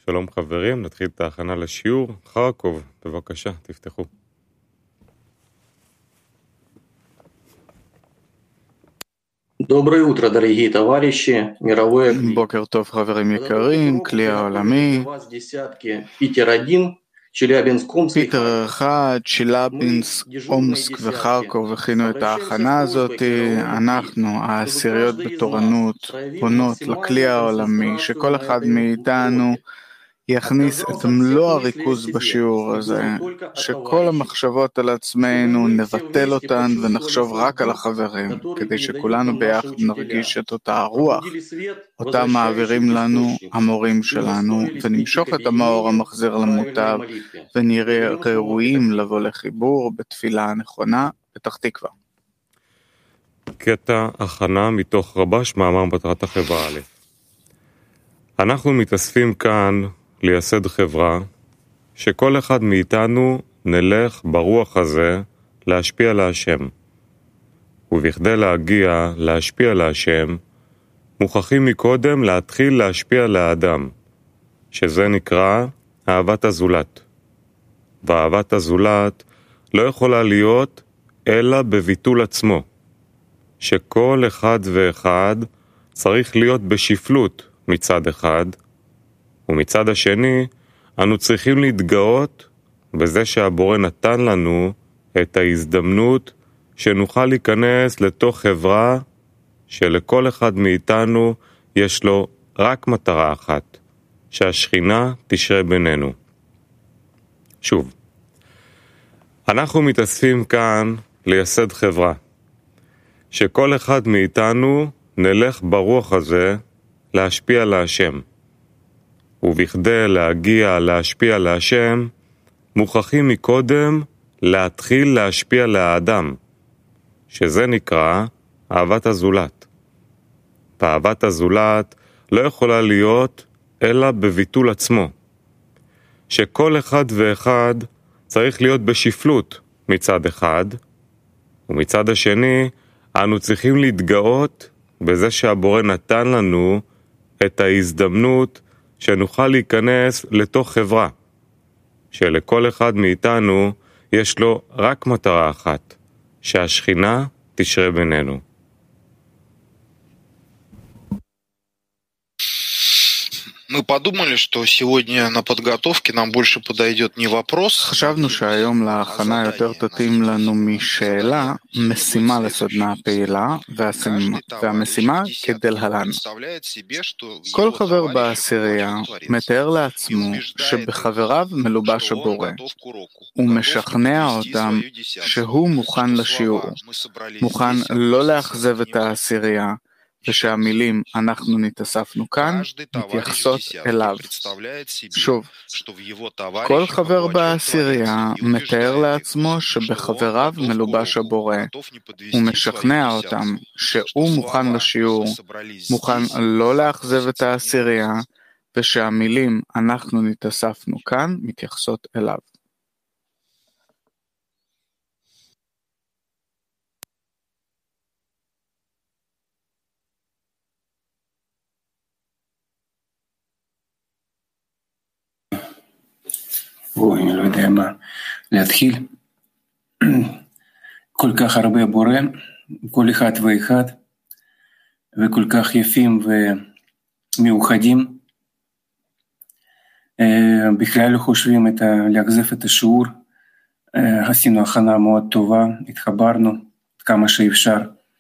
שלום חברים, נתחיל את ההכנה לשיעור. חרקוב, בבקשה, תפתחו. Доброе утро, дорогие товарищи. Мировое кли. בוקר טוב חברים יקרים, כלי העולמי. Питер 1, Челябинск, Омск. פיטר 1, צ'ילאבינסק, אומסק וחרקוב הכינו את ההכנה הזאת. אנחנו, העשיריות בתורנות, פונות לכלי העולמי, שכל אחד מאיתנו יכניס את מלוא הריכוז בשיעור הזה, שכל המחשבות על עצמנו נבטל אותן ונחשוב רק על החברים, כדי שכולנו ביחד נרגיש את אותה הרוח, אותה מעבירים לנו המורים שלנו, ונמשוך את המאור המחזיר למוטב, ונראה ראויים לבוא לחיבור בתפילה הנכונה, פתח תקווה. קטע הכנה מתוך רבש מאמר מטרת החברה א'. אנחנו מתאספים כאן לייסד חברה שכל אחד מאיתנו נלך ברוח הזה להשפיע להשם. ובכדי להגיע להשפיע להשם, מוכרחים מקודם להתחיל להשפיע לאדם, שזה נקרא אהבת הזולת. ואהבת הזולת לא יכולה להיות אלא בביטול עצמו, שכל אחד ואחד צריך להיות בשפלות מצד אחד, ומצד השני, אנו צריכים להתגאות בזה שהבורא נתן לנו את ההזדמנות שנוכל להיכנס לתוך חברה שלכל אחד מאיתנו יש לו רק מטרה אחת, שהשכינה תשרה בינינו. שוב, אנחנו מתאספים כאן לייסד חברה, שכל אחד מאיתנו נלך ברוח הזה להשפיע להשם. ובכדי להגיע להשפיע להשם, מוכרחים מקודם להתחיל להשפיע לאדם, שזה נקרא אהבת הזולת. ואהבת הזולת לא יכולה להיות אלא בביטול עצמו, שכל אחד ואחד צריך להיות בשפלות מצד אחד, ומצד השני אנו צריכים להתגאות בזה שהבורא נתן לנו את ההזדמנות שנוכל להיכנס לתוך חברה, שלכל אחד מאיתנו יש לו רק מטרה אחת, שהשכינה תשרה בינינו. Мы подумали, что сегодня на подготовке нам больше подойдет не вопрос. חשבנו שהיום להכנה יותר תתאים לנו משאלה, משימה לסדנה פעילה, והמשימה כדלהלן. כל חבר בעשירייה מתאר לעצמו שבחבריו מלובש הבורא. הוא משכנע אותם שהוא מוכן לשיעור, מוכן לא לאכזב את העשירייה, ושהמילים אנחנו נתאספנו כאן מתייחסות אליו. שוב, כל חבר בעשירייה מתאר לעצמו שבחבריו מלובש הבורא. הוא משכנע אותם שהוא מוכן לשיעור, מוכן לא לאכזב את העשירייה, ושהמילים אנחנו נתאספנו כאן מתייחסות אליו. אני לא יודע מה להתחיל. כל כך הרבה בורא, כל אחד ואחד, וכל כך יפים ומיוחדים. בכלל לא חושבים להגזף את השיעור. עשינו הכנה מאוד טובה, התחברנו כמה שאפשר.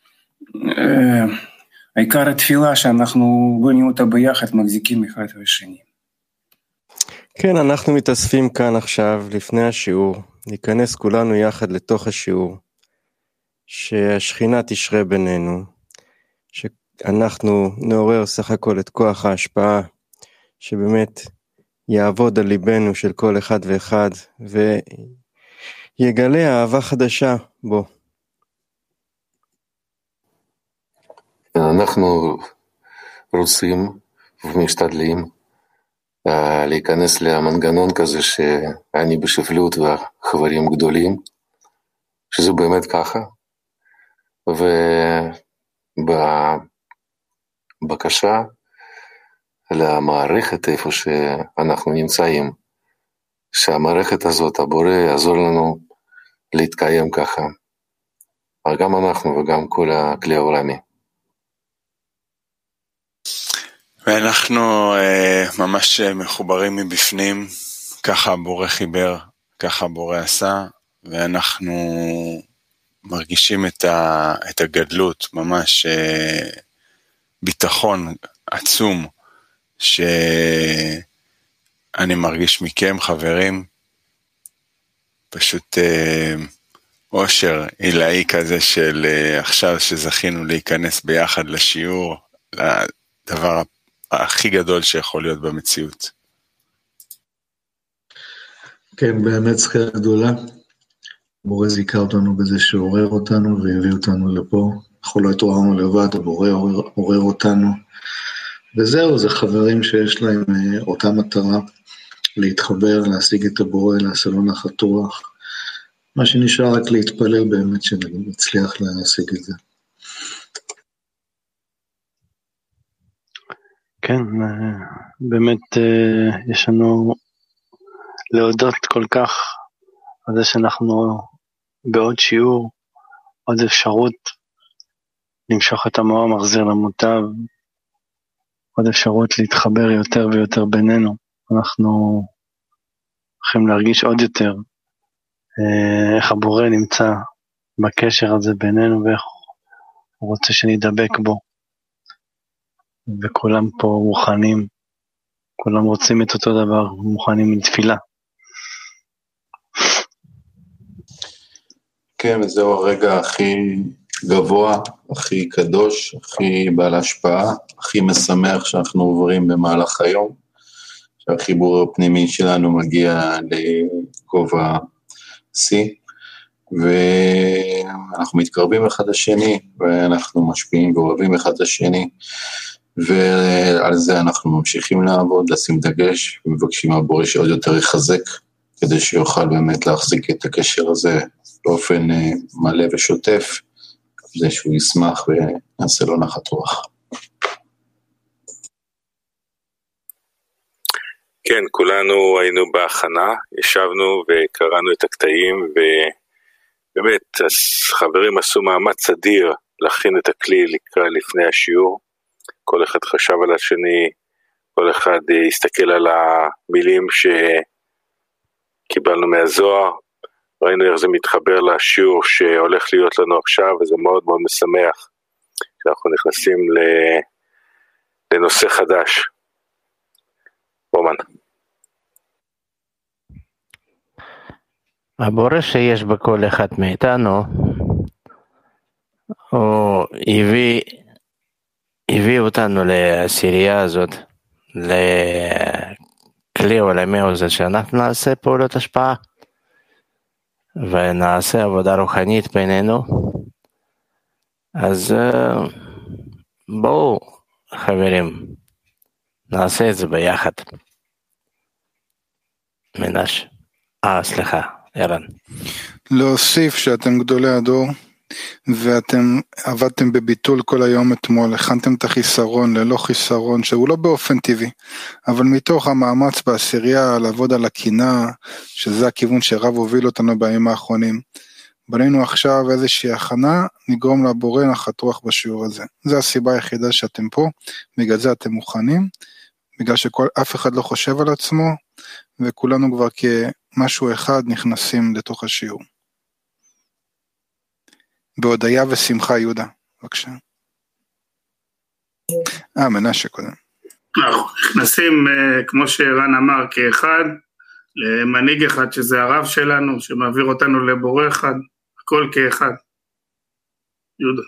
העיקר התפילה שאנחנו בונים אותה ביחד, מחזיקים אחד והשני. כן, אנחנו מתאספים כאן עכשיו לפני השיעור, ניכנס כולנו יחד לתוך השיעור, שהשכינה תשרה בינינו, שאנחנו נעורר סך הכל את כוח ההשפעה, שבאמת יעבוד על ליבנו של כל אחד ואחד, ויגלה אהבה חדשה בו. אנחנו רוצים ומשתדלים להיכנס למנגנון כזה שאני בשפלות והחברים גדולים, שזה באמת ככה, ובבקשה למערכת איפה שאנחנו נמצאים, שהמערכת הזאת, הבורא, יעזור לנו להתקיים ככה, גם אנחנו וגם כל הכלי העולמי. ואנחנו ממש מחוברים מבפנים, ככה הבורא חיבר, ככה הבורא עשה, ואנחנו מרגישים את הגדלות, ממש ביטחון עצום, שאני מרגיש מכם חברים, פשוט אושר עילאי כזה של עכשיו שזכינו להיכנס ביחד לשיעור, לדבר הכי גדול שיכול להיות במציאות. כן, באמת זכייה גדולה. הבורא זיכה אותנו בזה שעורר אותנו והביא אותנו לפה. אנחנו לא התעוררנו לבד, הבורא עורר אותנו. וזהו, זה חברים שיש להם אותה מטרה, להתחבר, להשיג את הבורא, לעשות לו נחת רוח. מה שנשאר רק להתפלל באמת שנצליח להשיג את זה. כן, באמת יש לנו להודות כל כך על זה שאנחנו בעוד שיעור, עוד אפשרות למשוך את המאור מחזיר למוטב, עוד אפשרות להתחבר יותר ויותר בינינו. אנחנו יכולים להרגיש עוד יותר איך הבורא נמצא בקשר הזה בינינו ואיך הוא רוצה שנדבק בו. וכולם פה מוכנים, כולם רוצים את אותו דבר, מוכנים לתפילה. כן, וזהו הרגע הכי גבוה, הכי קדוש, הכי בעל השפעה, הכי משמח שאנחנו עוברים במהלך היום, שהחיבור הפנימי שלנו מגיע לגובה שיא, ואנחנו מתקרבים אחד לשני, ואנחנו משפיעים ואוהבים אחד לשני, ועל זה אנחנו ממשיכים לעבוד, לשים דגש, ומבקשים מהבורא שעוד יותר יחזק, כדי שיוכל באמת להחזיק את הקשר הזה באופן מלא ושוטף, כדי שהוא ישמח ויעשה לו נחת רוח. כן, כולנו היינו בהכנה, ישבנו וקראנו את הקטעים, ובאמת, אז חברים עשו מאמץ אדיר להכין את הכלי לפני השיעור, כל אחד חשב על השני, כל אחד הסתכל על המילים שקיבלנו מהזוהר, ראינו איך זה מתחבר לשיעור שהולך להיות לנו עכשיו, וזה מאוד מאוד משמח, שאנחנו נכנסים לנושא חדש. רומן. הבורא שיש בכל אחד מאיתנו, הוא הביא אותנו לעשירייה הזאת, לכלי עולמי הזה, שאנחנו נעשה פעולות השפעה, ונעשה עבודה רוחנית בינינו. אז בואו חברים, נעשה את זה ביחד. מנש. סליחה, ערן. להוסיף שאתם גדולי הדור, ואתם עבדתם בביטול כל היום אתמול, הכנתם את החיסרון ללא חיסרון, שהוא לא באופן טבעי, אבל מתוך המאמץ בעשירייה לעבוד על הקינה, שזה הכיוון שרב הוביל אותנו בימים האחרונים, בנינו עכשיו איזושהי הכנה, נגרום לבורא נחת רוח בשיעור הזה. זו הסיבה היחידה שאתם פה, בגלל זה אתם מוכנים, בגלל שאף אחד לא חושב על עצמו, וכולנו כבר כמשהו אחד נכנסים לתוך השיעור. בהודיה ושמחה יהודה, בבקשה. מנשה קודם. אנחנו נכנסים, כמו שערן אמר, כאחד, למנהיג אחד שזה הרב שלנו, שמעביר אותנו לבורא אחד, הכל כאחד. יהודה.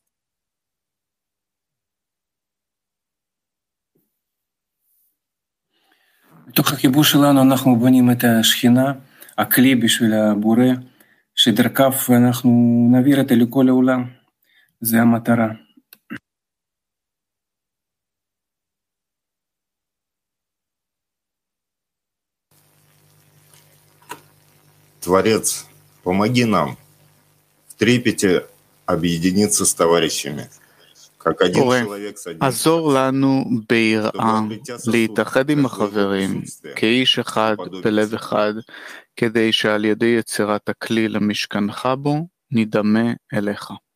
בתוך החיבור שלנו אנחנו בונים את השכינה, הכלי בשביל הבורא, שדרכיו אנחנו נעביר את זה לכל העולם. זה המטרה. Творец, помоги нам в трепете объединиться с товарищами, בורא, עזור לנו ביראה להתאחד עם החברים כאיש אחד בלב אחד, כדי שעל ידי יצירת הכלי למשכנך בו נדמה אליך.